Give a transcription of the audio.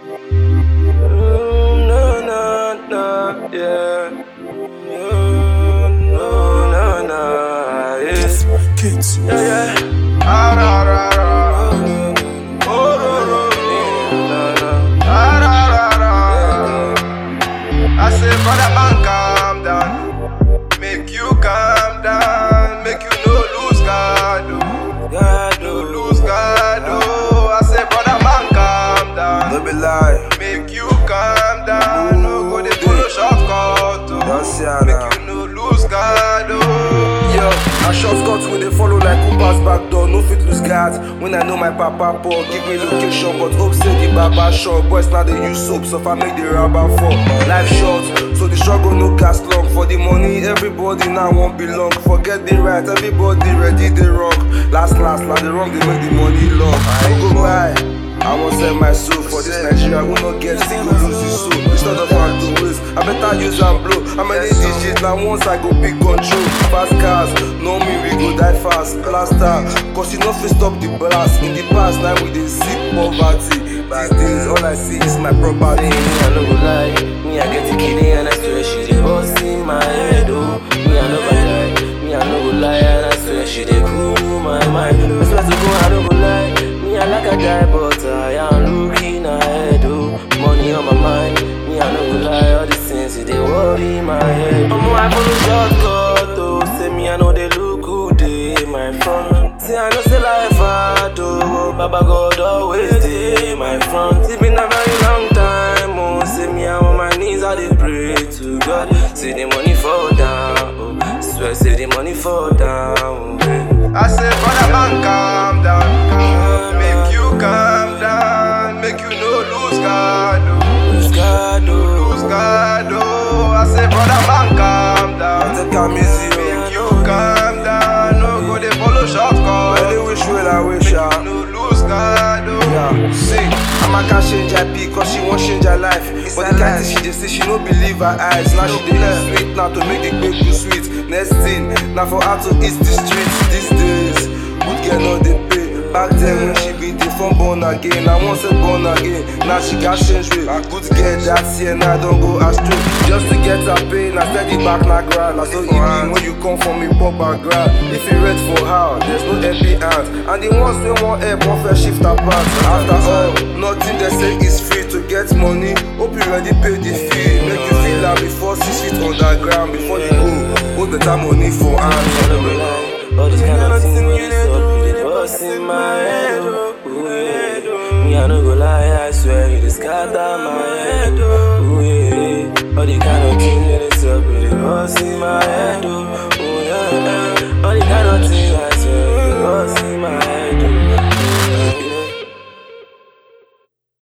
No, no, no, yeah. No, no, no, yeah. Kids. Yeah, yeah. Ah, ra, ra, ra. Oh, ro, ro, ro. Ah, ra, ra, ra. I say, brother man, calm down. Make you calm down. Make you no lose God, oh. No lose God, oh. I say, brother man, calm down. No be lie. Make you calm down. No go dey follow shortcut, oh. Don't see her now. Make you no lose God, oh. Yo, I shortcut when they follow like who pass back door. No fit lose guards. When I know my papa Paul, give me location, but hope say the baba short. Boys now they use soap, so if I make the rubber fall. Life short, so the struggle no cast long. For the money, everybody now won't belong. Forget the right, everybody ready the wrong. Last, now the wrong they make the money long. I go buy. I won't sell my soul for this Nigeria. We not get sick, we lose the soul. Instead of hard to waste, I better use and blow. How many digits now once I go big control? Fast cars, no me we go die fast. Blaster, cause you know fi stop the blast. In the past now we dey see poverty. These days all I see is my property. I no go lie, me I get a kidney and I swear she dey bust in my head, oh. Me I no go lie, me I no go lie and I swear she dey cool my mind. I swear to God I no go lie, me I like a guy but I am looking ahead, oh. Money on my mind, me I no go lie, all these things they worry my head. I follow shortcut, oh. Say me I know they look good, they my front. Say I know say life hard, oh. Baba God always dey my front. It's been a very long time, oh. Say me I'm on my knees, I dey pray to God. Say the money fall down, oh. Swear say the money fall down, oh. I say, brother man, calm down. Make you calm down. Make you no lose God, oh. Lose God, oh. Lose God, oh. I say, brother man, calm down. Take am easy, Make you calm down. No go dey follow shortcut. any which way I wish Make you no lose God, oh. Yeah, see, Amaka change her pee cause she won't change her life. But the kind thing she dey say, she no believe her eyes. Now she dey use sweet now to make the babe go sweet. Next thing, now for her to eat the streets. These days, good girl no dey pay. Back then when she been dey from born again, I once said born again. Now she got change way. Good girl that year now don't go astray. Just to get her pay, now steady back na grind. Now so even when you come from me pop background, if you read for her, there's no happy hand. And the ones wey want help, won't fair shift apart. After all, nothing they say is free to get money. Hope you ready pay the fee. Make you feel like before 6 feet underground. Before you go, hold better money for hand. All these kind of things when you stop, you dey bust in my head, oh. Yeah. Me I no go lie, I swear you dey scatter my head, oh.